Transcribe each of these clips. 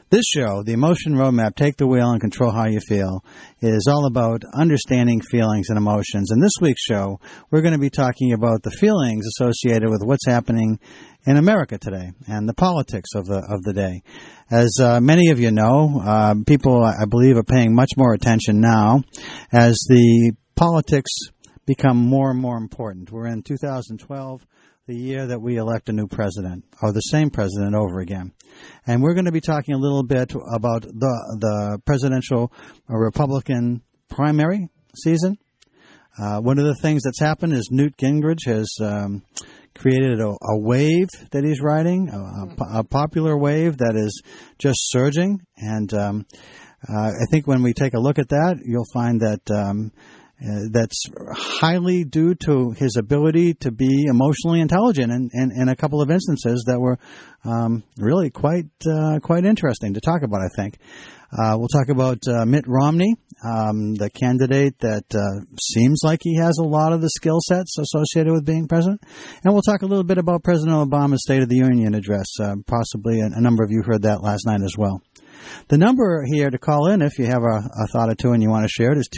This show, The Emotion Roadmap, Take the Wheel and Control How You Feel, is all about understanding feelings and emotions. In this week's show, we're going to be talking about the feelings associated with what's happening in America today and the politics of the day. As many of you know, people, I believe, are paying much more attention now as the politics become more and more important. We're in 2012. The year that we elect a new president, or the same president over again. And we're going to be talking a little bit about the presidential Republican primary season. One of the things that's happened is Newt Gingrich has created a wave that he's riding, a popular wave that is just surging. And I think when we take a look at that, you'll find that that's highly due to his ability to be emotionally intelligent in a couple of instances that were really quite interesting to talk about, I think. We'll talk about Mitt Romney, the candidate that seems like he has a lot of the skill sets associated with being president. And we'll talk a little bit about President Obama's State of the Union address. Possibly a number of you heard that last night as well. The number here to call in if you have a thought or two and you want to share it is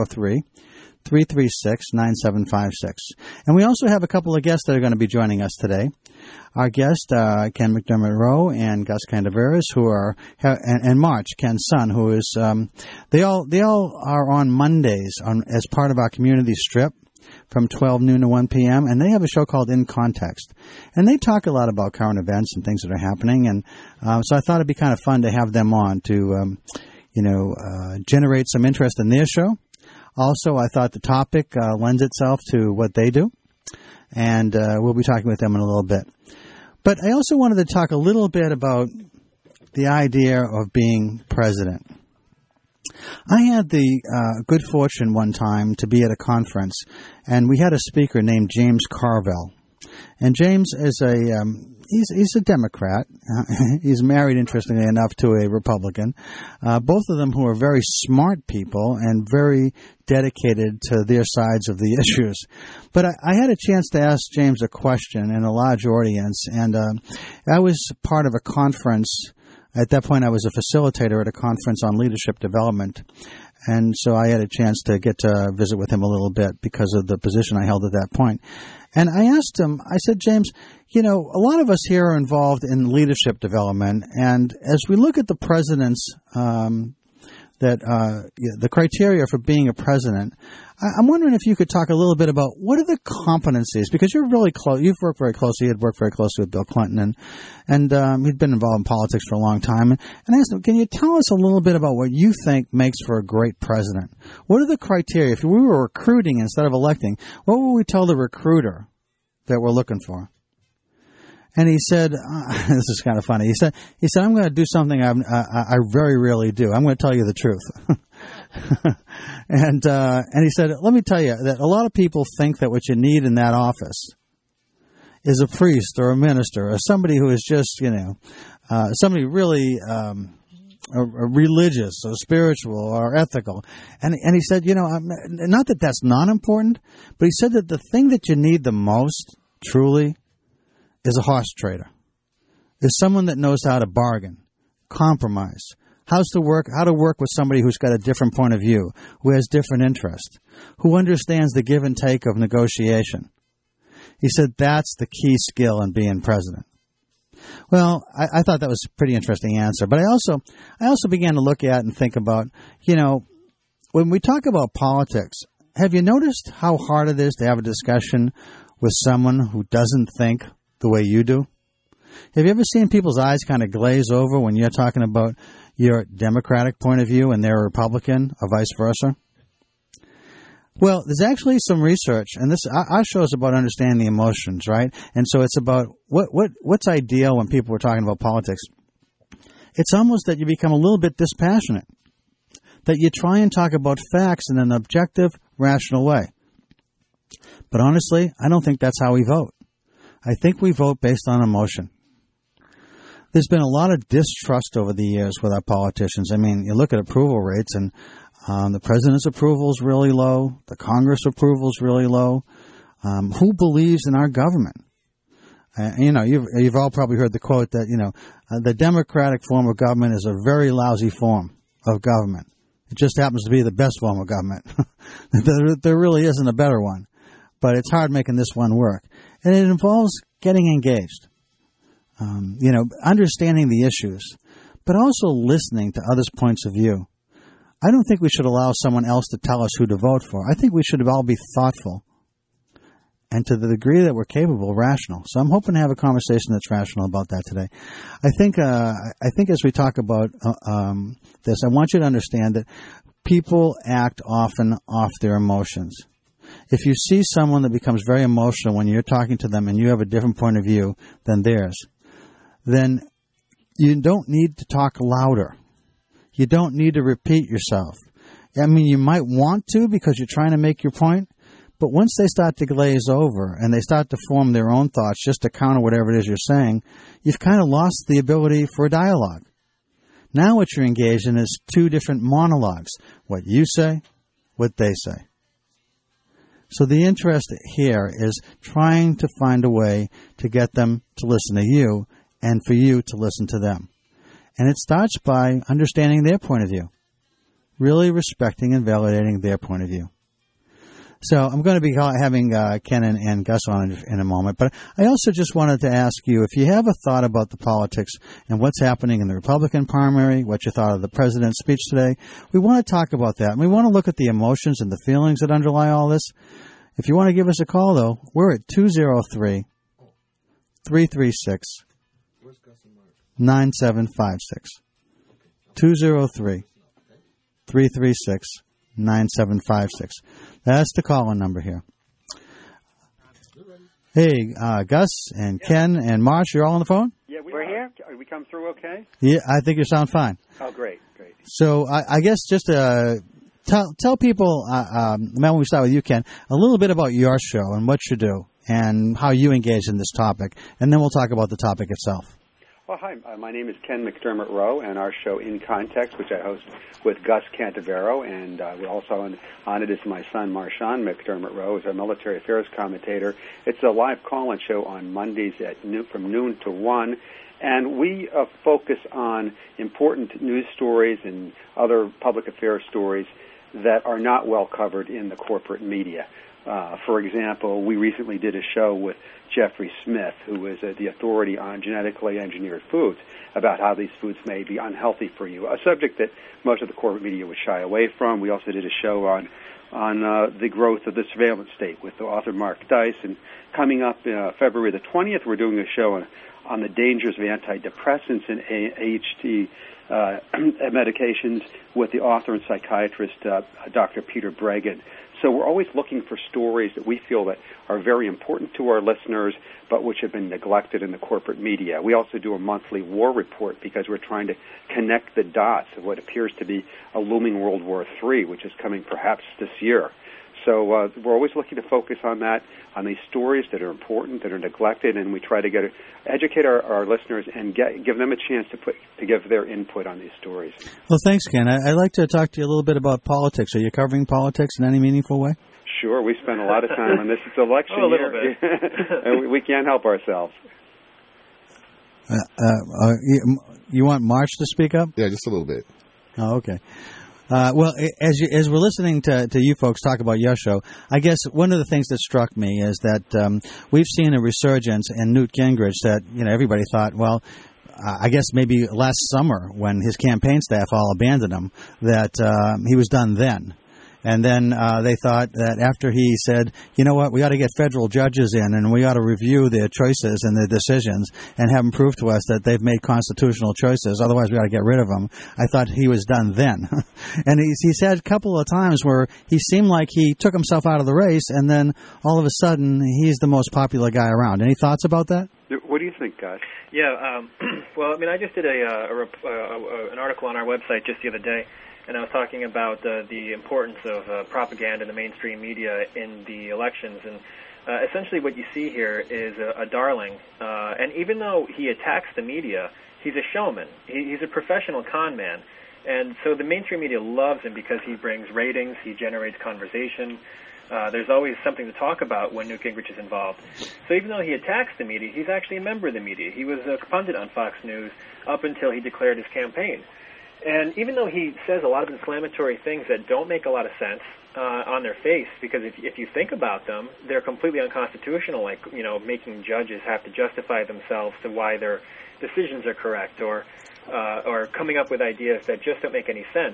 203-336-9756. And we also have a couple of guests that are going to be joining us today. Our guests, Ken McDermott Rowe and Gus Candeveras, who are, and March, Ken's son, who is, they all are on Mondays as part of our community strip from 12 noon to 1 p.m., and they have a show called In Context. And they talk a lot about current events and things that are happening, and so I thought it'd be kind of fun to have them on to, generate some interest in their show. Also, I thought the topic lends itself to what they do, and we'll be talking with them in a little bit. But I also wanted to talk a little bit about the idea of being president. I had the good fortune one time to be at a conference, and we had a speaker named James Carville. And James is he's a Democrat. He's married, interestingly enough, to a Republican. Both of them who are very smart people and very dedicated to their sides of the issues. But I had a chance to ask James a question in a large audience, and I was part of a conference. At that point, I was a facilitator at a conference on leadership development. And so I had a chance to get to visit with him a little bit because of the position I held at that point. And I asked him, I said, James, a lot of us here are involved in leadership development. And as we look at the president's, the criteria for being a president, I'm wondering if you could talk a little bit about what are the competencies, because you're really close, you've worked very closely, you had worked very closely with Bill Clinton, and he'd been involved in politics for a long time. And I asked him, can you tell us a little bit about what you think makes for a great president? What are the criteria? If we were recruiting instead of electing, what would we tell the recruiter that we're looking for? And he said, this is kind of funny. He said, I'm going to do something I very rarely do. I'm going to tell you the truth. And he said, let me tell you that a lot of people think that what you need in that office is a priest or a minister or somebody who is just, somebody really religious or spiritual or ethical. And he said, not that that's not important, but he said that the thing that you need the most, truly, is a horse trader, is someone that knows how to bargain, compromise, how to work with somebody who's got a different point of view, who has different interests, who understands the give and take of negotiation. He said that's the key skill in being president. Well, I thought that was a pretty interesting answer, but I also began to look at and think about, when we talk about politics, have you noticed how hard it is to have a discussion with someone who doesn't think the way you do? Have you ever seen people's eyes kind of glaze over when you're talking about your Democratic point of view and they're a Republican, or vice versa? Well, there's actually some research, and our show is about understanding the emotions, right? And so it's about what's ideal when people are talking about politics. It's almost that you become a little bit dispassionate, that you try and talk about facts in an objective, rational way. But honestly, I don't think that's how we vote. I think we vote based on emotion. There's been a lot of distrust over the years with our politicians. I mean, you look at approval rates, and the president's approval is really low. The Congress approval is really low. Who believes in our government? You've all probably heard the quote that, the democratic form of government is a very lousy form of government. It just happens to be the best form of government. There really isn't a better one. But it's hard making this one work. And it involves getting engaged, understanding the issues, but also listening to others' points of view. I don't think we should allow someone else to tell us who to vote for. I think we should all be thoughtful and, to the degree that we're capable, rational. So I'm hoping to have a conversation that's rational about that today. I think as we talk about this, I want you to understand that people act often off their emotions. If you see someone that becomes very emotional when you're talking to them and you have a different point of view than theirs, then you don't need to talk louder. You don't need to repeat yourself. I mean, you might want to because you're trying to make your point, but once they start to glaze over and they start to form their own thoughts just to counter whatever it is you're saying, you've kind of lost the ability for a dialogue. Now what you're engaged in is two different monologues, what you say, what they say. So the interest here is trying to find a way to get them to listen to you and for you to listen to them. And it starts by understanding their point of view, really respecting and validating their point of view. So I'm going to be having Ken and Gus on in a moment, but I also just wanted to ask you if you have a thought about the politics and what's happening in the Republican primary, what you thought of the president's speech today. We want to talk about that, and we want to look at the emotions and the feelings that underlie all this. If you want to give us a call, though, we're at 203-336-9756. 203-336-9756. That's the call-in number here. Hey, Gus and Ken and Marsh, you're all on the phone? Yeah, we're here. We come through okay? Yeah, I think you sound fine. Oh, great. So I guess just tell people, when we start with you, Ken, a little bit about your show and what you do and how you engage in this topic, and then we'll talk about the topic itself. Well, hi. My name is Ken McDermott Rowe, and our show In Context, which I host with Gus Cantivero, and we also on it is my son, Marshawn McDermott Rowe, who's our military affairs commentator. It's a live call-in show on Mondays from noon to 1, and we focus on important news stories and other public affairs stories that are not well covered in the corporate media. For example, we recently did a show with Jeffrey Smith, who is the authority on genetically engineered foods, about how these foods may be unhealthy for you, a subject that most of the corporate media would shy away from. We also did a show on the growth of the surveillance state with the author Mark Dice. And coming up February the 20th, we're doing a show on the dangers of antidepressants and AHT medications with the author and psychiatrist Dr. Peter Breggin. So we're always looking for stories that we feel that are very important to our listeners, but which have been neglected in the corporate media. We also do a monthly war report because we're trying to connect the dots of what appears to be a looming World War III, which is coming perhaps this year. So we're always looking to focus on that, on these stories that are important, that are neglected, and we try to educate our listeners and give them a chance to give their input on these stories. Well, thanks, Ken. I'd like to talk to you a little bit about politics. Are you covering politics in any meaningful way? Sure. We spend a lot of time on this. It's election year. A little bit. And we can't help ourselves. You want March to speak up? Yeah, just a little bit. Oh, okay. Well, as we're listening to you folks talk about your show, I guess one of the things that struck me is that we've seen a resurgence in Newt Gingrich that, everybody thought, well, I guess maybe last summer when his campaign staff all abandoned him, that he was done then. And then they thought that after he said, you know what, we ought to get federal judges in and we ought to review their choices and their decisions and have them prove to us that they've made constitutional choices, otherwise we ought to get rid of them. I thought he was done then. And he said a couple of times where he seemed like he took himself out of the race and then all of a sudden he's the most popular guy around. Any thoughts about that? What do you think, Gus? Yeah, well, I just did an article on our website just the other day, and I was talking about the importance of propaganda in the mainstream media in the elections. And essentially what you see here is a darling. And even though he attacks the media, he's a showman. He's a professional con man. And so the mainstream media loves him because he brings ratings, he generates conversation. There's always something to talk about when Newt Gingrich is involved. So even though he attacks the media, he's actually a member of the media. He was a pundit on Fox News up until he declared his campaign. And even though he says a lot of inflammatory things that don't make a lot of sense on their face, because if you think about them, they're completely unconstitutional, like, making judges have to justify themselves to why their decisions are correct, or coming up with ideas that just don't make any sense.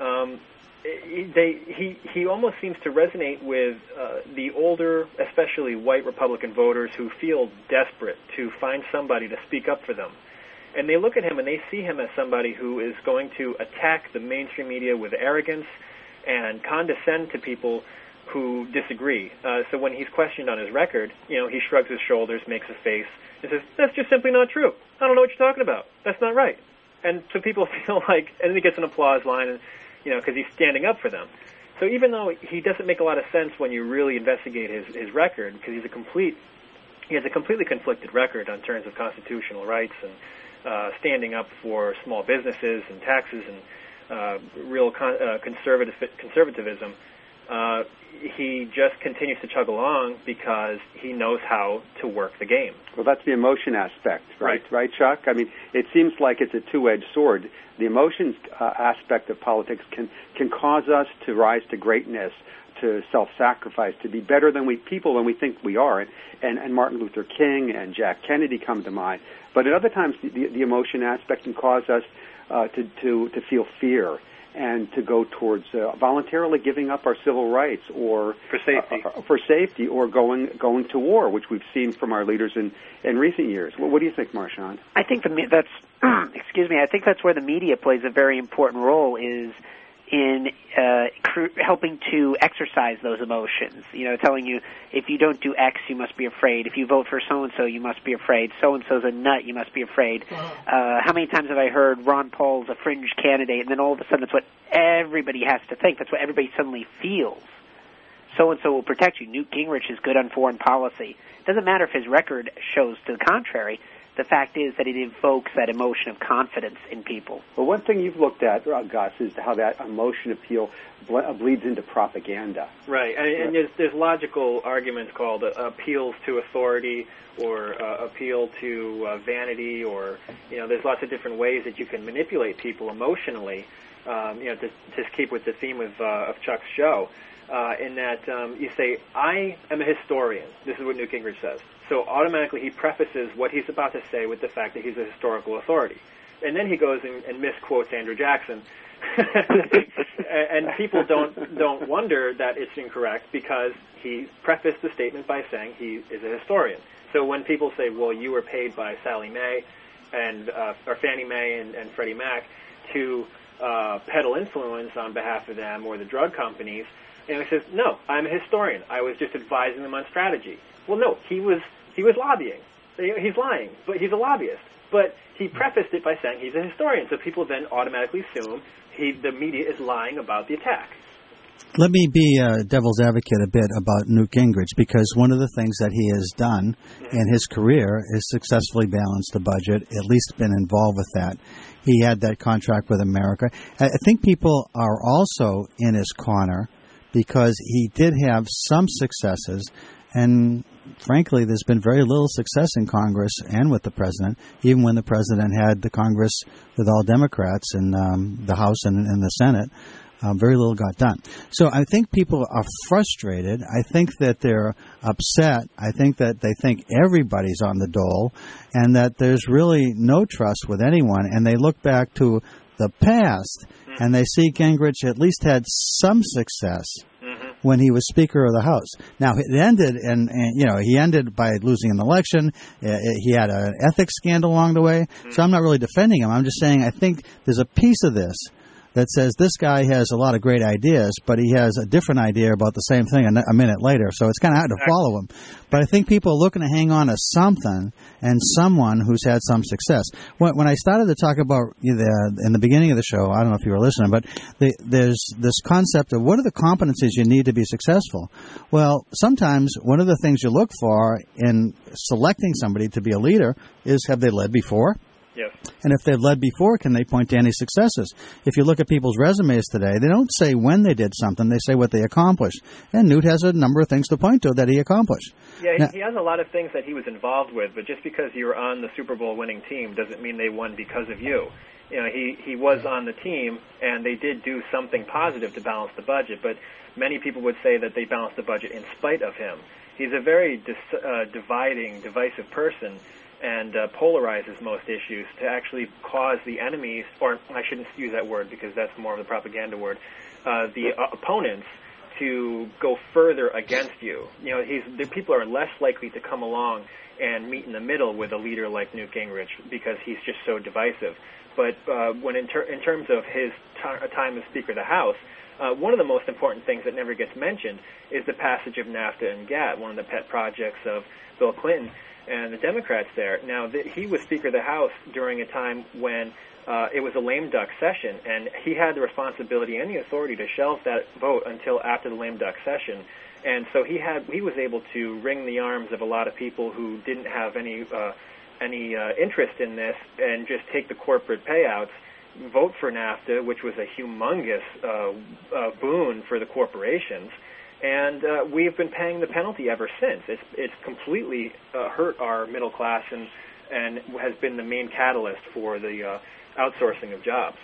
He almost seems to resonate with the older, especially white Republican voters who feel desperate to find somebody to speak up for them. And they look at him and they see him as somebody who is going to attack the mainstream media with arrogance and condescend to people who disagree. So when he's questioned on his record, he shrugs his shoulders, makes a face, and says, "That's just simply not true. I don't know what you're talking about. That's not right." And so people feel like, and then he gets an applause line, and because he's standing up for them. So even though he doesn't make a lot of sense when you really investigate his record, because he has a completely conflicted record in terms of constitutional rights and standing up for small businesses and taxes and real conservatism. He just continues to chug along because he knows how to work the game. Well, that's the emotion aspect, right? Right, Chuck? I mean, it seems like it's a two-edged sword. The emotions aspect of politics can cause us to rise to greatness, to self-sacrifice, to be better than we think we are. And Martin Luther King and Jack Kennedy come to mind. But at other times, the emotion aspect can cause us to feel fear and to go towards voluntarily giving up our civil rights, or for safety, or going to war, which we've seen from our leaders in recent years. What do you think, Marshawn? I think that's I think that's where the media plays a very important role, is in helping to exercise those emotions. Telling you, if you don't do X, you must be afraid. If you vote for so-and-so, you must be afraid. So-and-so's a nut, you must be afraid. How many times have I heard Ron Paul's a fringe candidate, and then all of a sudden that's what everybody has to think. That's what everybody suddenly feels. So-and-so will protect you. Newt Gingrich is good on foreign policy. It doesn't matter if his record shows to the contrary. The fact is that it evokes that emotion of confidence in people. Well, one thing you've looked at, Gus, is how that emotion appeal bleeds into propaganda. Right, and there's logical arguments called appeals to authority, or appeal to vanity, or there's lots of different ways that you can manipulate people emotionally. To keep with the theme of Chuck's show. In that you say, I am a historian. This is what Newt Gingrich says. So automatically he prefaces what he's about to say with the fact that he's a historical authority. And then he goes and misquotes Andrew Jackson. And people don't wonder that it's incorrect, because he prefaced the statement by saying he is a historian. So when people say, well, you were paid by Sallie Mae or Fannie Mae and Freddie Mac to peddle influence on behalf of them or the drug companies, and he says, no, I'm a historian. I was just advising them on strategy. Well, no, he was lobbying. He's lying, but he's a lobbyist. But he prefaced it by saying he's a historian, so people then automatically assume the media is lying about the attack. Let me be devil's advocate a bit about Newt Gingrich, because one of the things that he has done in his career is successfully balanced the budget, at least been involved with that. He had that contract with America. I think people are also in his corner because he did have some successes, and frankly, there's been very little success in Congress and with the president, even when the president had the Congress with all Democrats in the House and in the Senate. Very little got done. So I think people are frustrated. I think that they're upset. I think that they think everybody's on the dole, and that there's really no trust with anyone. And they look back to the past, and they see Gingrich at least had some success when he was Speaker of the House. Now, it ended, and he ended by losing an election. He had an ethics scandal along the way. So I'm not really defending him. I'm just saying I think there's a piece of this that says this guy has a lot of great ideas, but he has a different idea about the same thing a minute later. So it's kind of hard to follow him. But I think people are looking to hang on to something and someone who's had some success. When I started to talk about in the beginning of the show, I don't know if you were listening, but there's this concept of what are the competencies you need to be successful. Well, sometimes one of the things you look for in selecting somebody to be a leader is, have they led before? Have they been in politics? Have they been in business? Have they been in government? Have they been in the military? Have they been in Yes. And if they've led before, can they point to any successes? If you look at people's resumes today, they don't say when they did something, they say what they accomplished. And Newt has a number of things to point to that he accomplished. Yeah, now, he has a lot of things that he was involved with, but just because you're on the Super Bowl winning team doesn't mean they won because of you. You know, he was on the team, and they did do something positive to balance the budget, but many people would say that they balanced the budget in spite of him. He's a very divisive person, and polarizes most issues to actually cause the enemies, or I shouldn't use that word because that's more of the propaganda word, the opponents to go further against you. You know, the people are less likely to come along and meet in the middle with a leader like Newt Gingrich because he's just so divisive. But when in terms of his time as Speaker of the House, one of the most important things that never gets mentioned is the passage of NAFTA and GATT, one of the pet projects of Bill Clinton and the Democrats there. Now, he was Speaker of the House during a time when it was a lame duck session, and he had the responsibility and the authority to shelve that vote until after the lame duck session. And so he was able to wring the arms of a lot of people who didn't have any interest in this and just take the corporate payouts, vote for NAFTA, which was a humongous boon for the corporations. And we've been paying the penalty ever since. It's completely hurt our middle class and has been the main catalyst for the outsourcing of jobs.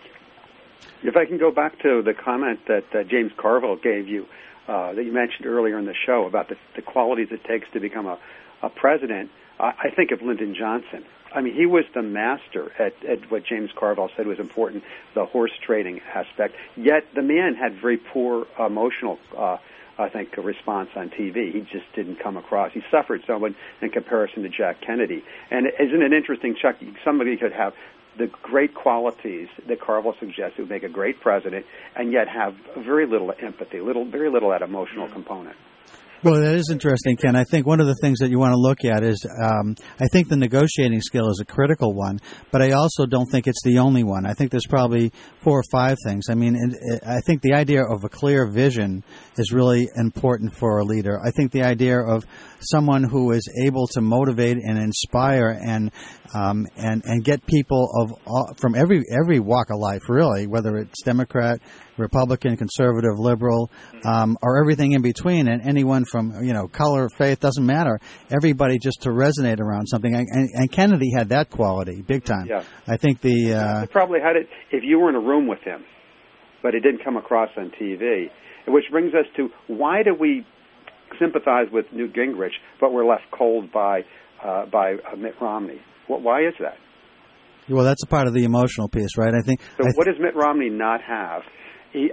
If I can go back to the comment that James Carville gave you, that you mentioned earlier in the show about the qualities it takes to become a president, I think of Lyndon Johnson. I mean, he was the master at what James Carville said was important, the horse trading aspect. Yet the man had very poor emotional, I think, response on TV. He just didn't come across. He suffered somewhat in comparison to Jack Kennedy. And isn't it interesting, Chuck, somebody could have the great qualities that Carville suggests would make a great president and yet have very little empathy, very little that emotional component. Well, that is interesting, Ken. I think one of the things that you want to look at is I think the negotiating skill is a critical one, but I also don't think it's the only one. I think there's probably 4 or 5 things. I mean, I think the idea of a clear vision is really important for a leader. I think the idea of someone who is able to motivate and inspire and get people from every walk of life, really, whether it's Democrat, Republican, conservative, liberal, or everything in between, and anyone from, color, faith, doesn't matter. Everybody just to resonate around something. And Kennedy had that quality, big time. Yeah. I think he probably had it if you were in a room with him, but it didn't come across on TV. Which brings us to, why do we sympathize with Newt Gingrich, but we're left cold by Mitt Romney? Why is that? Well, that's a part of the emotional piece, right? I think. So, what does Mitt Romney not have? He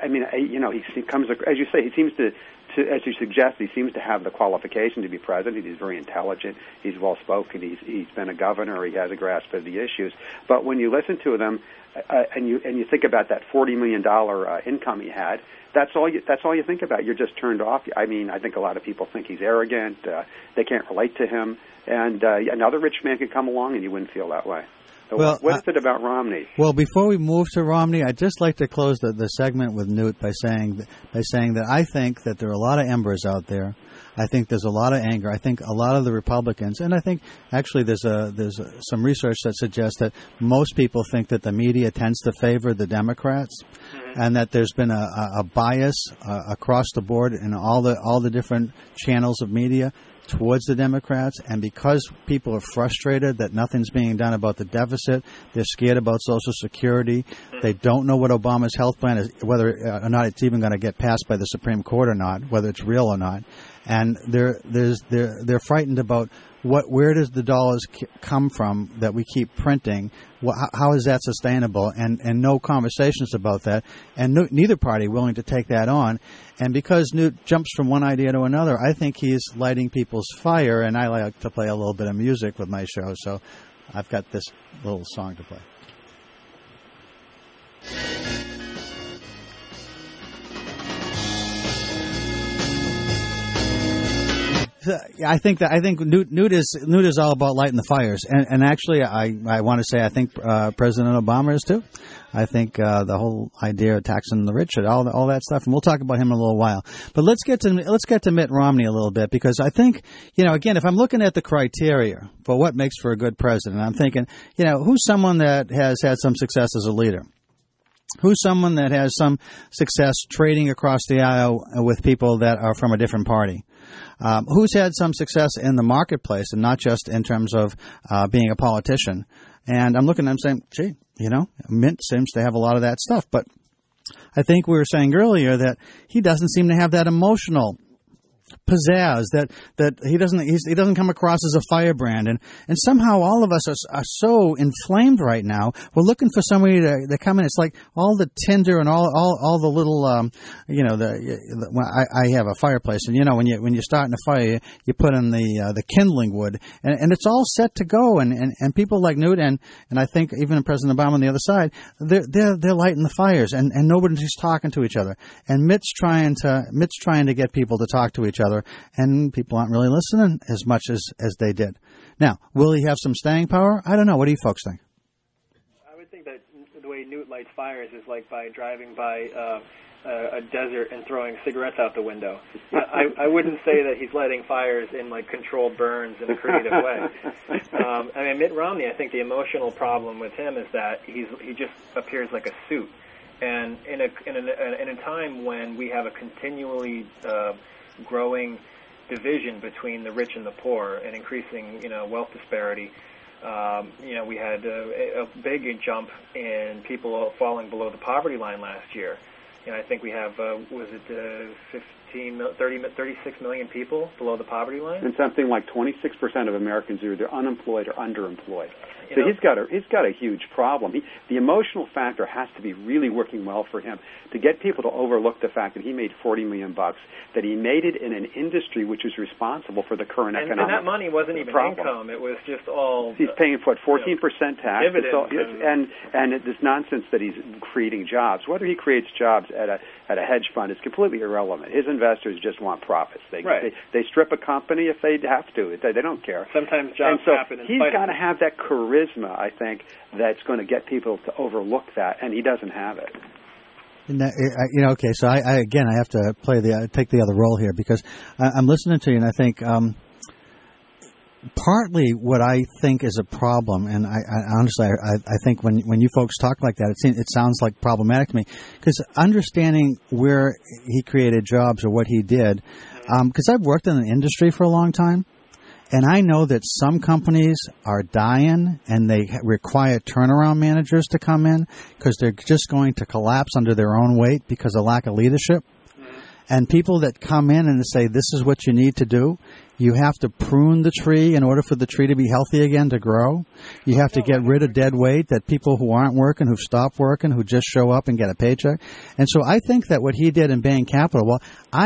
comes, as you say, he seems to, as you suggest, he seems to have the qualification to be president. He's very intelligent. He's well spoken. He's been a governor. He has a grasp of the issues. But when you listen to them, and you think about that $40 million income he had, that's all you think about. You're just turned off. I mean, I think a lot of people think he's arrogant. They can't relate to him. And another rich man could come along, and you wouldn't feel that way. So well, what is it about Romney? Well, before we move to Romney, I'd just like to close the segment with Newt by saying that I think that there are a lot of embers out there. I think there's a lot of anger. I think a lot of the Republicans, and I think actually there's some research that suggests that most people think that the media tends to favor the Democrats, and that there's been a bias across the board in all the different channels of media towards the Democrats, and because people are frustrated that nothing's being done about the deficit, they're scared about Social Security, they don't know what Obama's health plan is, whether or not it's even going to get passed by the Supreme Court or not, whether it's real or not, and they're frightened about where does the dollars come from that we keep printing? How is that sustainable? And no conversations about that. And neither party willing to take that on. And because Newt jumps from one idea to another, I think he's lighting people's fire. And I like to play a little bit of music with my show, so I've got this little song to play. I think Newt is all about lighting the fires, and actually, I want to say I think President Obama is too. I think the whole idea of taxing the rich and all that stuff, and we'll talk about him in a little while. But let's get to Mitt Romney a little bit, because I think, again, if I'm looking at the criteria for what makes for a good president, I'm thinking, who's someone that has had some success as a leader? Who's someone that has some success trading across the aisle with people that are from a different party? Who's had some success in the marketplace and not just in terms of being a politician? And I'm looking at him saying, gee, Mitt seems to have a lot of that stuff. But I think we were saying earlier that he doesn't seem to have that emotional pizzazz, that he doesn't come across as a firebrand, and somehow all of us are so inflamed right now. We're looking for somebody to come in. It's like all the tinder and all the little I have a fireplace, and when you're starting a fire, you put in the kindling wood, and it's all set to go, and people like Newt and I think even President Obama on the other side, they're lighting the fires, and nobody's talking to each other, and Mitt's trying to get people to talk to each other, and people aren't really listening as much as they did. Now, will he have some staying power? I don't know. What do you folks think? I would think that the way Newt lights fires is like by driving by a desert and throwing cigarettes out the window. I wouldn't say that he's lighting fires in like controlled burns in a creative way. Mitt Romney, I think the emotional problem with him is that he just appears like a suit. And in a time when we have a continually growing division between the rich and the poor and increasing, wealth disparity, we had a big jump in people falling below the poverty line last year. I think we have, 36 million people below the poverty line? And something like 26% of Americans are either unemployed or underemployed. So he's got a huge problem. The emotional factor has to be really working well for him to get people to overlook the fact that he made $40 million, that he made it in an industry which is responsible for the current economic. And that money wasn't even income; it was just all. He's paying 14% tax, dividends, and this nonsense that he's creating jobs. Whether he creates jobs at a hedge fund is completely irrelevant. His investors just want profits. They strip a company if they have to. They don't care. Sometimes jobs happen. He's got to have that charisma, I think, that's going to get people to overlook that, and he doesn't have it. Okay, so I have to take the other role here, because I'm listening to you, and I think partly what I think is a problem, and I honestly think when you folks talk like that, it sounds like problematic to me, because understanding where he created jobs or what he did, because I've worked in the industry for a long time. And I know that some companies are dying and they require turnaround managers to come in because they're just going to collapse under their own weight because of lack of leadership. And people that come in and say, this is what you need to do, you have to prune the tree in order for the tree to be healthy again, to grow. You have to get rid of dead weight, that people who aren't working, who've stopped working, who just show up and get a paycheck. And so I think that what he did in Bain Capital, well,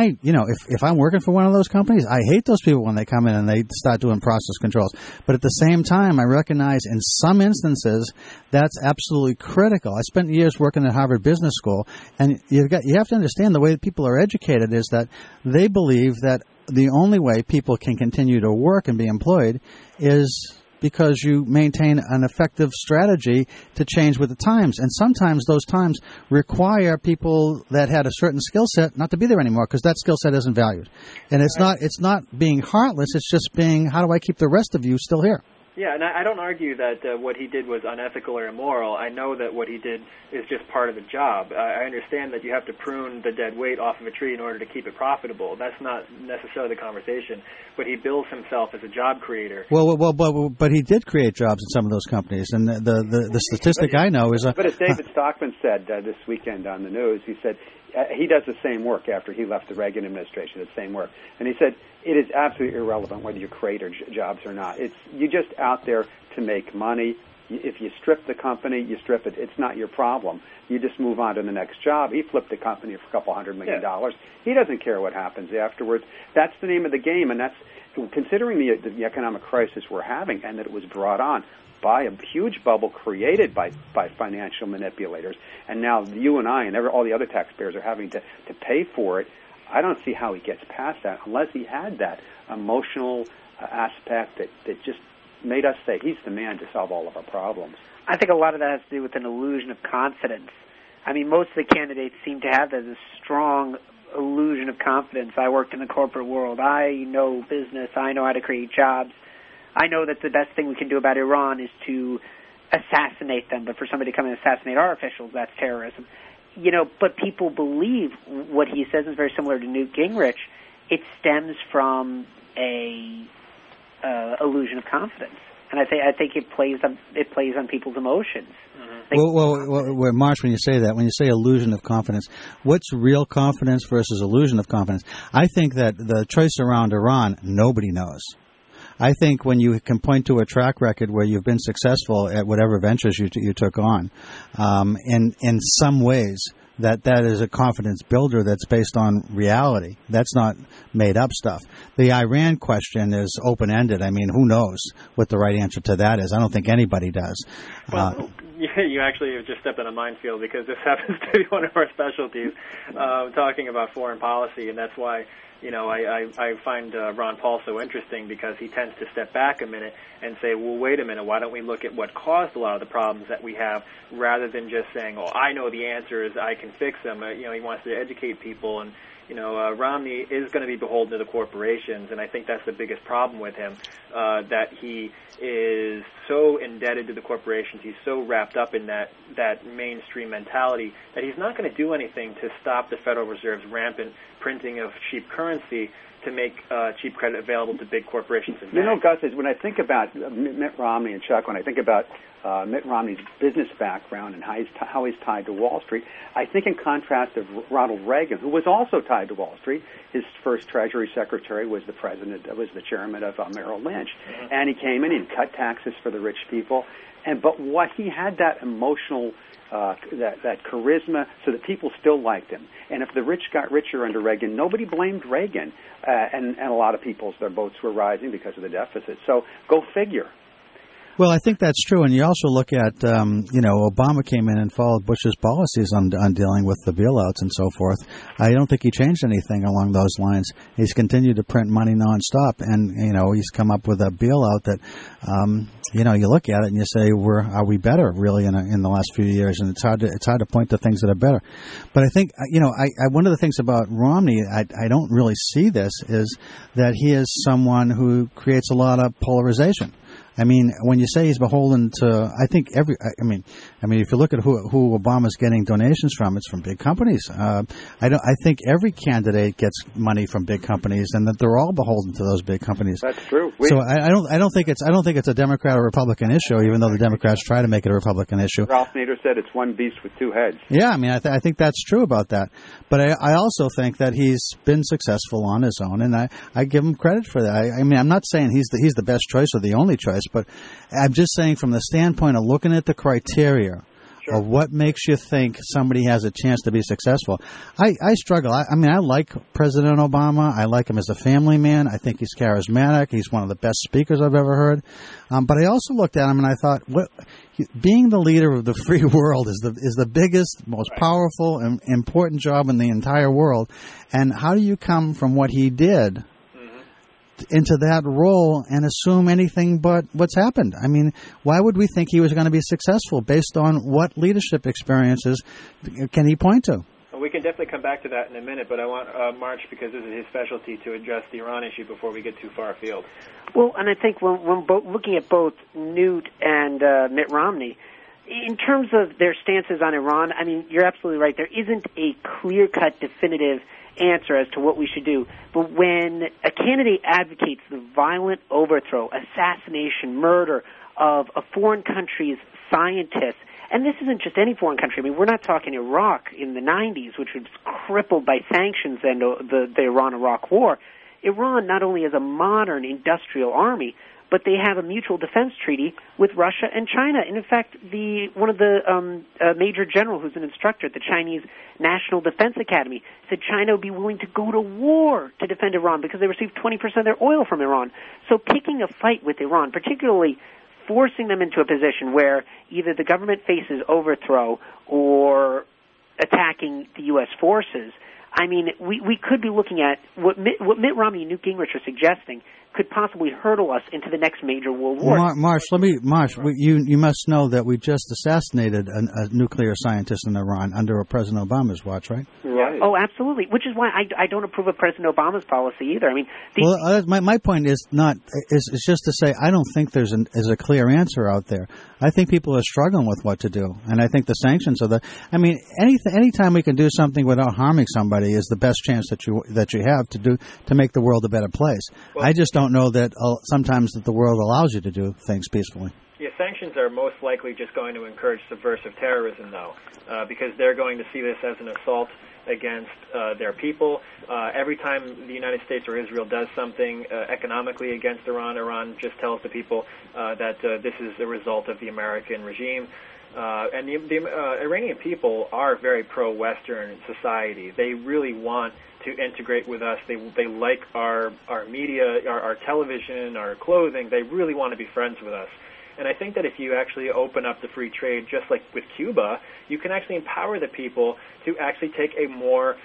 if I'm working for one of those companies, I hate those people when they come in and they start doing process controls. But at the same time, I recognize in some instances that's absolutely critical. I spent years working at Harvard Business School, and you have to understand the way that people are educated is that they believe that the only way people can continue to work and be employed is because you maintain an effective strategy to change with the times. And sometimes those times require people that had a certain skill set not to be there anymore because that skill set isn't valued. And it's not being heartless, it's just being, how do I keep the rest of you still here? Yeah, and I don't argue that what he did was unethical or immoral. I know that what he did is just part of the job. I understand that you have to prune the dead weight off of a tree in order to keep it profitable. That's not necessarily the conversation. But he bills himself as a job creator. But he did create jobs in some of those companies, and the statistic I know is. But as David Stockman said this weekend on the news, he said he does the same work after he left the Reagan administration. The same work, and he said it is absolutely irrelevant whether you create jobs or not. You're just out there to make money. If you strip the company, you strip it. It's not your problem. You just move on to the next job. He flipped the company for $200 million. He doesn't care what happens afterwards. That's the name of the game, and that's considering the economic crisis we're having, and that it was brought on by a huge bubble created by financial manipulators, and now you and I and all the other taxpayers are having to pay for it. I don't see how he gets past that unless he had that emotional aspect that just made us say he's the man to solve all of our problems. I think a lot of that has to do with an illusion of confidence. I mean, most of the candidates seem to have this strong illusion of confidence. I worked in the corporate world. I know business. I know how to create jobs. I know that the best thing we can do about Iran is to assassinate them, but for somebody to come and assassinate our officials, that's terrorism. You know, but people believe what he says is very similar to Newt Gingrich. It stems from a illusion of confidence, and I think it plays on people's emotions. Well, Marsh, when you say that, when you say illusion of confidence, what's real confidence versus illusion of confidence? I think that the choice around Iran, nobody knows. I think when you can point to a track record where you've been successful at whatever ventures you took on, in some ways, that is a confidence builder that's based on reality. That's not made up stuff. The Iran question is open-ended. I mean, who knows what the right answer to that is? I don't think anybody does. Well, you actually have just stepped on a minefield because this happens to be one of our specialties, talking about foreign policy, and that's why I find Ron Paul so interesting because he tends to step back a minute and say, well, wait a minute, why don't we look at what caused a lot of the problems that we have rather than just saying, oh, I know the answers, I can fix them. He wants to educate people, and Romney is going to be beholden to the corporations, and I think that's the biggest problem with him, that he is so indebted to the corporations, he's so wrapped up in that mainstream mentality that he's not going to do anything to stop the Federal Reserve's rampant printing of cheap currency to make cheap credit available to big corporations and banks. Gus, when I think about Mitt Romney and Chuck, when I think about Mitt Romney's business background and how he's tied to Wall Street, I think in contrast of Ronald Reagan, who was also tied to Wall Street. His first Treasury Secretary was the chairman of Merrill Lynch, and he came in and cut taxes for the rich people. But what he had that emotional that charisma, so that people still liked him. And if the rich got richer under Reagan, nobody blamed Reagan, and a lot of their votes were rising because of the deficit. So go figure. Well, I think that's true, and you also look at, Obama came in and followed Bush's policies on dealing with the bailouts and so forth. I don't think he changed anything along those lines. He's continued to print money nonstop, and he's come up with a bailout that, you look at it and you say, are we better really in the last few years? And it's hard to point to things that are better. But I think, one of the things about Romney, I don't really see this, is that he is someone who creates a lot of polarization. I mean, when you say he's beholden to, I think if you look at who Obama's getting donations from, it's from big companies. I think every candidate gets money from big companies, and that they're all beholden to those big companies. That's true. So I don't think it's a Democrat or Republican issue, even though the Democrats try to make it a Republican issue. Ralph Nader said it's one beast with two heads. Yeah, I mean, I think that's true about that. But I also think that he's been successful on his own, and I give him credit for that. I mean, I'm not saying he's the best choice or the only choice, but I'm just saying from the standpoint of looking at the criteria of what makes you think somebody has a chance to be successful. I struggle. I like President Obama. I like him as a family man. I think he's charismatic. He's one of the best speakers I've ever heard. But I also looked at him and I thought, being the leader of the free world is the biggest, most powerful and important job in the entire world. And how do you come from what he did into that role and assume anything but what's happened? I mean, why would we think he was going to be successful based on what leadership experiences can he point to? Well, we can definitely come back to that in a minute, but I want March, because this is his specialty, to address the Iran issue before we get too far afield. Well, and I think when looking at both Newt and Mitt Romney, in terms of their stances on Iran, I mean, you're absolutely right. There isn't a clear-cut, definitive answer as to what we should do. But when a candidate advocates the violent overthrow, assassination, murder of a foreign country's scientists, and this isn't just any foreign country. I mean, we're not talking Iraq in the 90s, which was crippled by sanctions and the Iran-Iraq war. Iran not only has a modern industrial army, but they have a mutual defense treaty with Russia and China. And in fact, one of the major general who's an instructor at the Chinese National Defense Academy said China would be willing to go to war to defend Iran because they receive 20% of their oil from Iran. So picking a fight with Iran, particularly forcing them into a position where either the government faces overthrow or attacking the U.S. forces, I mean, we could be looking at what Mitt Romney and Newt Gingrich are suggesting could possibly hurdle us into the next major world war. Marsh, you must know that we just assassinated a nuclear scientist in Iran under President Obama's watch, right? Right. Oh, absolutely. Which is why I don't approve of President Obama's policy either. I mean, my point is just to say I don't think there's a clear answer out there. I think people are struggling with what to do, and I think the sanctions are anytime we can do something without harming somebody is the best chance that you have to make the world a better place. Well, I just don't know that sometimes that the world allows you to do things peacefully. Yeah, sanctions are most likely just going to encourage subversive terrorism, though, because they're going to see this as an assault against their people. Every time the United States or Israel does something economically against Iran, Iran just tells the people that this is a result of the American regime. And the Iranian people are very pro-Western society. They really want to integrate with us. They like our media, our television, our clothing. They really want to be friends with us. And I think that if you actually open up the free trade, just like with Cuba, you can actually empower the people to actually take a more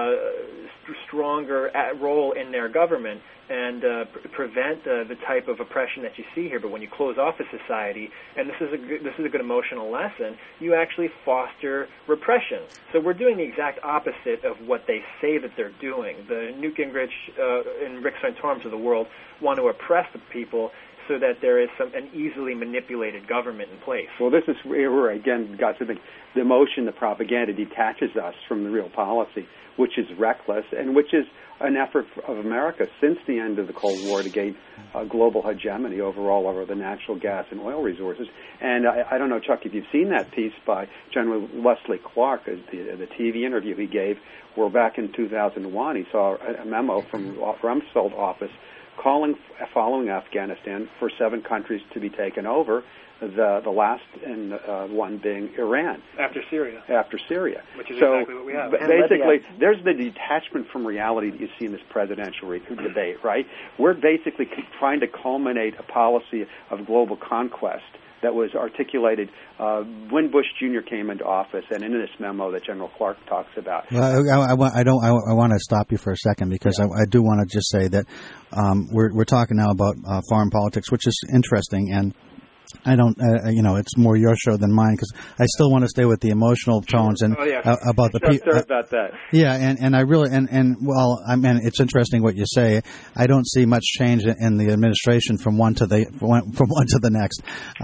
stronger role in their government and prevent the type of oppression that you see here. But when you close off a society, and this is a good emotional lesson, you actually foster repression. So we're doing the exact opposite of what they say that they're doing. The Newt Gingrich and Rick Santorums of the world want to oppress the people so that there is an easily manipulated government in place. Well, this is where, again, got to the emotion, the propaganda detaches us from the real policy, which is reckless and which is an effort of America since the end of the Cold War to gain global hegemony overall over the natural gas and oil resources. And I don't know, Chuck, if you've seen that piece by General Wesley Clark, the TV interview he gave, where back in 2001 he saw a memo from Rumsfeld's office following Afghanistan for 7 countries to be taken over, the last one being Iran. After Syria. Which is exactly what we have. Basically, there's the detachment from reality that you see in this presidential debate, right? We're basically trying to culminate a policy of global conquest that was articulated when Bush Jr. came into office, and in this memo that General Clark talks about. Well, I want to stop you for a second because I do want to just say that we're talking now about foreign politics, which is interesting, and I don't, it's more your show than mine because I still want to stay with the emotional tones and about the people. About that. Yeah, and I really well, I mean, it's interesting what you say. I don't see much change in the administration from one to the next,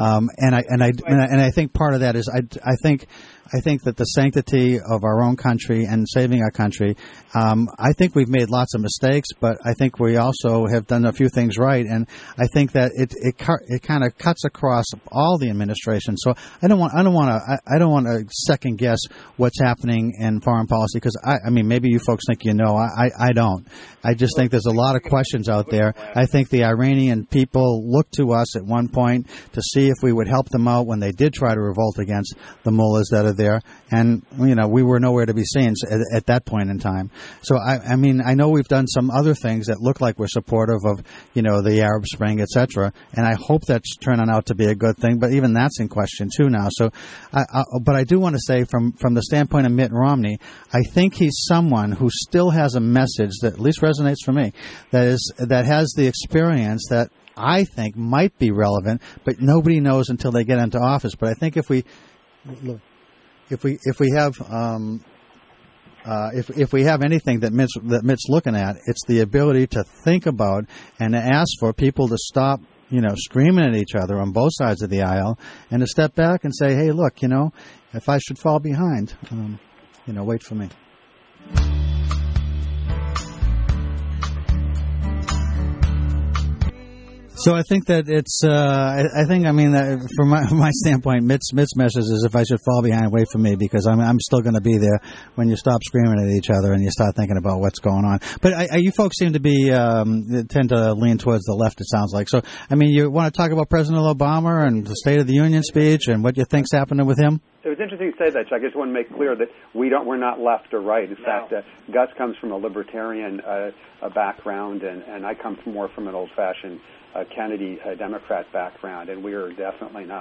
and I think part of that is I think that the sanctity of our own country and saving our country, I think we've made lots of mistakes, but I think we also have done a few things right, and I think that it kind of cuts across all the administration. So I don't want to second guess what's happening in foreign policy because I mean maybe you folks think you know, I don't. I just think there's a lot of questions out there. I think the Iranian people looked to us at one point to see if we would help them out when they did try to revolt against the mullahs that are there, and we were nowhere to be seen at that point in time. So I mean I know we've done some other things that look like we're supportive of the Arab Spring, etc., and I hope that's turning out to be a good thing. But even that's in question too now. So, but I do want to say from the standpoint of Mitt Romney, I think he's someone who still has a message that at least resonates for me. That has the experience that I think might be relevant, but nobody knows until they get into office. But I think if we have if we have anything that Mitt's looking at, it's the ability to think about and to ask for people to stop, screaming at each other on both sides of the aisle, and to step back and say, hey, look, if I should fall behind, wait for me. So I think that it's. From my standpoint, Mitt's message is if I should fall behind, wait for me, because I'm still going to be there when you stop screaming at each other and you start thinking about what's going on. But you folks seem to be tend to lean towards the left. It sounds like. So I mean, you want to talk about President Obama and the State of the Union speech and what you think's happening with him? It was interesting to say that, Chuck. I just want to make clear that we're not left or right. In fact, Gus comes from a libertarian background, and I come more from an old-fashioned Kennedy Democrat background, and we are definitely not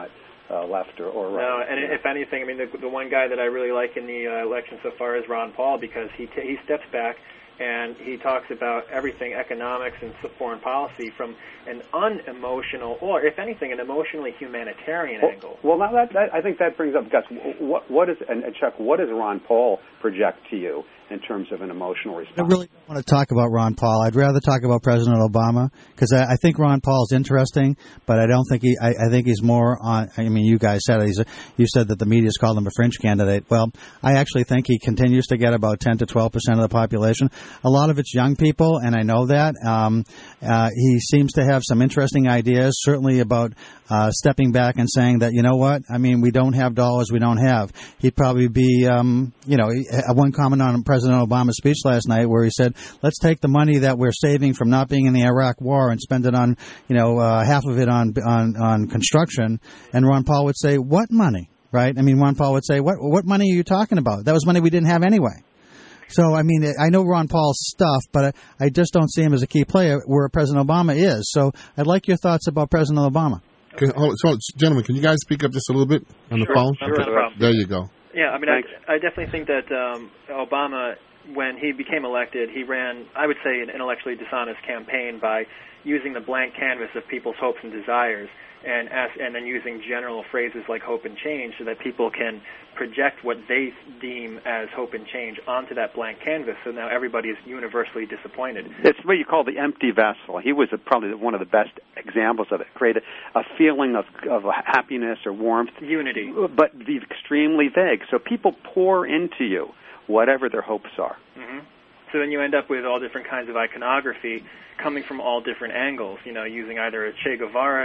left or right. No, and if anything, I mean, the one guy that I really like in the election so far is Ron Paul, because he steps back and he talks about everything, economics and foreign policy, from an unemotional, or if anything, an emotionally humanitarian angle. Well, now I think that brings up, Gus, what is, and Chuck, what does Ron Paul project to you in terms of an emotional response? I really don't want to talk about Ron Paul. I'd rather talk about President Obama, because I think Ron Paul's interesting, but I don't think I think he's more on. I mean, you guys said it. You said that the media's called him a fringe candidate. Well, I actually think he continues to get about 10 to 12% of the population. A lot of it's young people, and I know that. He seems to have some interesting ideas, certainly about stepping back and saying that, you know what, I mean, we don't have dollars we don't have. He'd probably be, one comment on President Obama's speech last night where he said, let's take the money that we're saving from not being in the Iraq war and spend it on, half of it on construction. And Ron Paul would say, what money? Right? I mean, Ron Paul would say, what money are you talking about? That was money we didn't have anyway. So, I mean, I know Ron Paul's stuff, but I just don't see him as a key player where President Obama is. So I'd like your thoughts about President Obama. Okay, so, gentlemen, can you guys speak up just a little bit on the phone? Sure, no problem. There you go. Yeah, I mean, I definitely think that Obama, when he became elected, he ran, I would say, an intellectually dishonest campaign by using the blank canvas of people's hopes and desires, and then using general phrases like hope and change so that people can project what they deem as hope and change onto that blank canvas. So now everybody is universally disappointed. It's what you call the empty vessel. He was probably one of the best examples of it. Created a feeling of happiness or warmth. Unity. But be extremely vague. So people pour into you whatever their hopes are. Mm-hmm. So then you end up with all different kinds of iconography coming from all different angles, using either a Che Guevara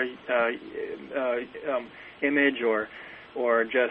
image or just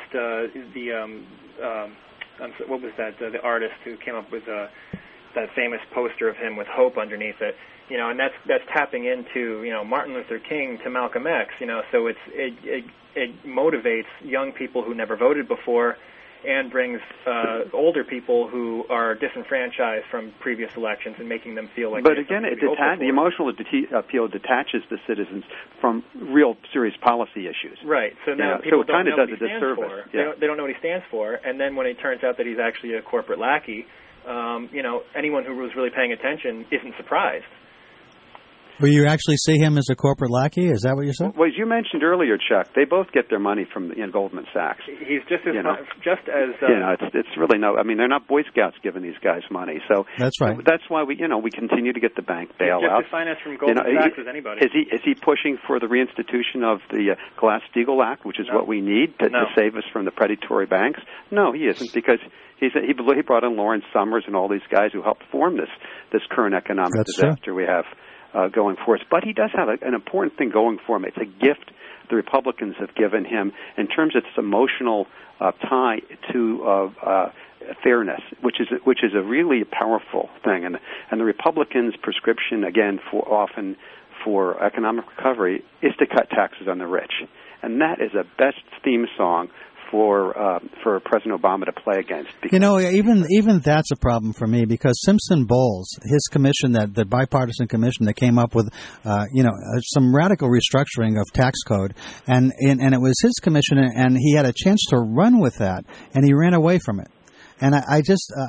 what was that, the artist who came up with that famous poster of him with hope underneath it, and that's tapping into, Martin Luther King to Malcolm X, so it motivates young people who never voted before, and brings older people who are disenfranchised from previous elections and making them feel like. But again, the emotional appeal detaches the citizens from real serious policy issues. Right. So now people don't know what he stands for. Yeah. They don't know what he stands for, and then when it turns out that he's actually a corporate lackey, anyone who was really paying attention isn't surprised. Will you actually see him as a corporate lackey? Is that what you said? Well, as you mentioned earlier, Chuck, they both get their money from Goldman Sachs. He's just as it's really no. I mean, they're not Boy Scouts giving these guys money. So that's right. That's why we continue to get the bank bailouts. Just as financed from Goldman Sachs as anybody. Is he pushing for the reinstitution of the Glass-Steagall Act, which is what we need to save us from the predatory banks? No, he isn't, because he brought in Lawrence Summers and all these guys who helped form this current economic disaster we have going for us. But he does have an important thing going for him. It's a gift the Republicans have given him in terms of its emotional tie to fairness, which is a really powerful thing. And the Republicans' prescription, again, for economic recovery is to cut taxes on the rich. And that is a best theme song for President Obama to play against. Even that's a problem for me, because Simpson Bowles, his commission, the bipartisan commission that came up with, some radical restructuring of tax code, and it was his commission, and he had a chance to run with that, and he ran away from it. And I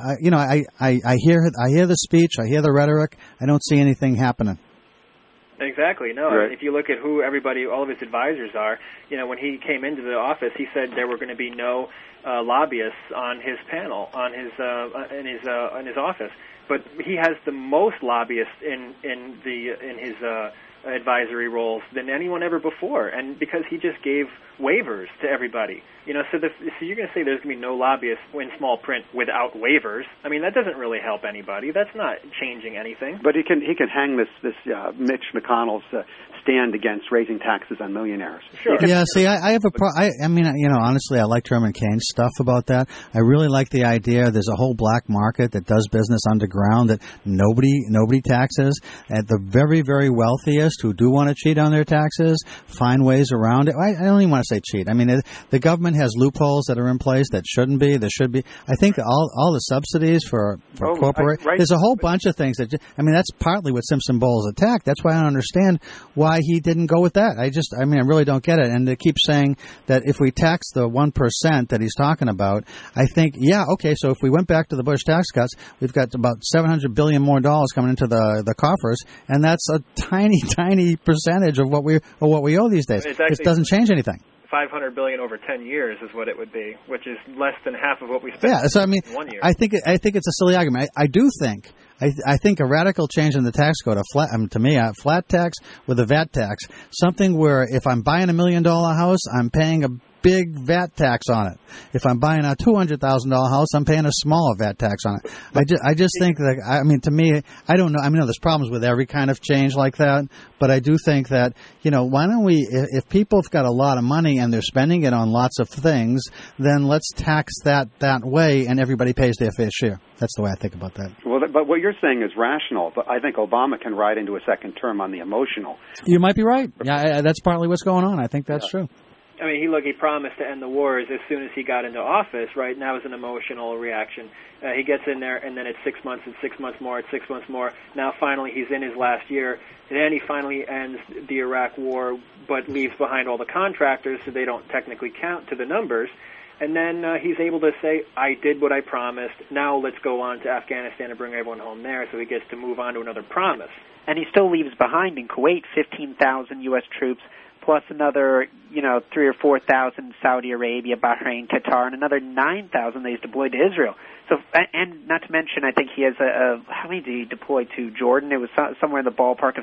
hear the speech, I hear the rhetoric, I don't see anything happening. Exactly. No, right. If you look at who all of his advisors are, when he came into the office, he said there were going to be no lobbyists on his panel, in his office. But he has the most lobbyists in his advisory roles than anyone ever before, and because he just gave waivers to everybody. So you're going to say there's going to be no lobbyists in small print without waivers. I mean, that doesn't really help anybody. That's not changing anything. But he can hang this Mitch McConnell's stand against raising taxes on millionaires. Sure. Yeah. See, I have honestly, I like Herman Cain's stuff about that. I really like the idea there's a whole black market that does business underground that nobody taxes. At the very, very wealthiest, lobbyists who do want to cheat on their taxes find ways around it. I don't even want to say cheat. I mean, the government has loopholes that are in place that shouldn't be. There should be. I think all the subsidies for corporate. Right. There's a whole bunch of things that. I mean, that's partly what Simpson Bowles attacked. That's why I don't understand why he didn't go with that. I really don't get it. And to keep saying that if we tax the 1% that he's talking about, I think, yeah, okay. So if we went back to the Bush tax cuts, we've got about $700 billion more coming into the coffers, and that's a tiny percentage of what we owe these days. It doesn't change anything. $500 billion over 10 years is what it would be, which is less than half of what we spent. Yeah, so in 1 year. I think it's a silly argument. I do think. I think a radical change in the tax code, a flat tax with a VAT tax, something where if I'm buying $1 million house, I'm paying a big VAT tax on it. If I'm buying a $200,000 house, I'm paying a smaller VAT tax on it. I just think that, to me, I don't know. I mean, there's problems with every kind of change like that, but I do think that, why don't we, if people have got a lot of money and they're spending it on lots of things, then let's tax that way and everybody pays their fair share. That's the way I think about that. Well, but what you're saying is rational, but I think Obama can ride into a second term on the emotional. You might be right. Yeah, that's partly what's going on. I think that's true. I mean, he promised to end the wars as soon as he got into office, right? Now it's an emotional reaction. He gets in there, and then it's 6 months, and 6 months more, it's 6 months more. Now finally he's in his last year, and then he finally ends the Iraq war, but leaves behind all the contractors, so they don't technically count to the numbers. And then he's able to say, I did what I promised. Now let's go on to Afghanistan and bring everyone home there, so he gets to move on to another promise. And he still leaves behind in Kuwait 15,000 U.S. troops, plus another, 3,000 or 4,000 Saudi Arabia, Bahrain, Qatar, and another 9,000 that he's deployed to Israel. So, and not to mention, I think he has how many did he deploy to Jordan? It was somewhere in the ballpark of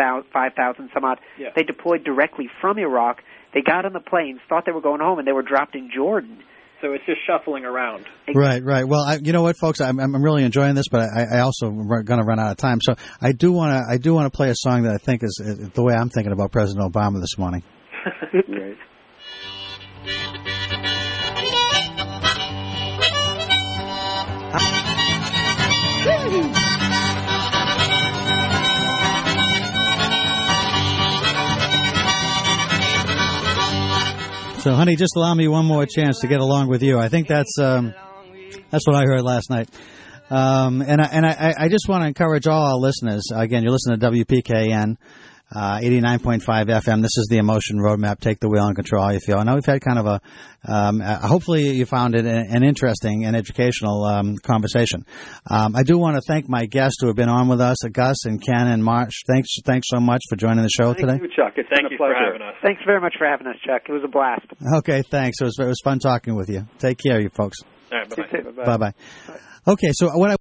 5,000 some odd. Yeah. They deployed directly from Iraq. They got on the planes, thought they were going home, and they were dropped in Jordan. So it's just shuffling around. Right. Well, you know what, folks? I'm really enjoying this, but I also going to run out of time. So I do want to play a song that I think is the way I'm thinking about President Obama this morning. Right. So, honey, just allow me one more chance to get along with you. I think that's what I heard last night. And I just want to encourage all our listeners. Again, you're listening to WPKN, 89.5 FM. This is the Emotion Roadmap. Take the wheel and control how you feel. I know we've had kind of hopefully you found it an interesting and educational conversation. I do want to thank my guests who have been on with us, Gus and Ken and March. Thanks so much for joining the show today. Thank you, Chuck. It's been a pleasure. For having us. Thanks very much for having us, Chuck. It was a blast. Okay, thanks. It was fun talking with you. Take care, you folks. All right, bye-bye. Bye-bye. Okay, so what I